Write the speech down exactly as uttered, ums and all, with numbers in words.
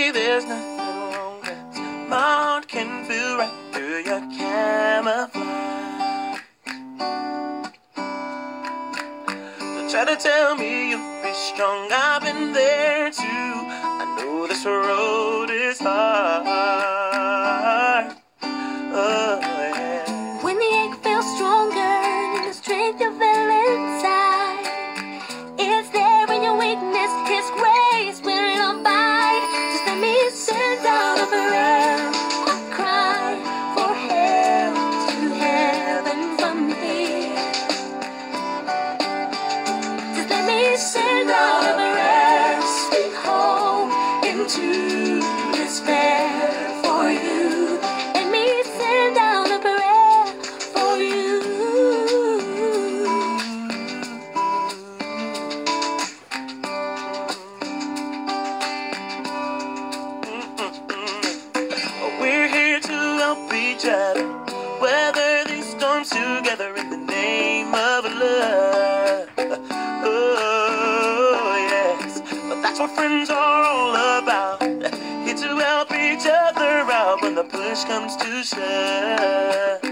Baby, there's nothing wrong that my heart can feel right through your camouflage. Don't try to tell me you'll be strong, I've been there too. I know this road is hard. Oh, yeah. When the ache feels stronger than the strength you feel inside, it's there in your weakness, His grace will abide. Just let me send out a prayer, a cry for help to heaven from here. Just let me send out a prayer, speak hope into despair for you. Let me send out a prayer for you. We're here to help each other, weather these storms together in the name of love. Oh, yes, but that's what friends are all about. Here to help each other out when the push comes to shove.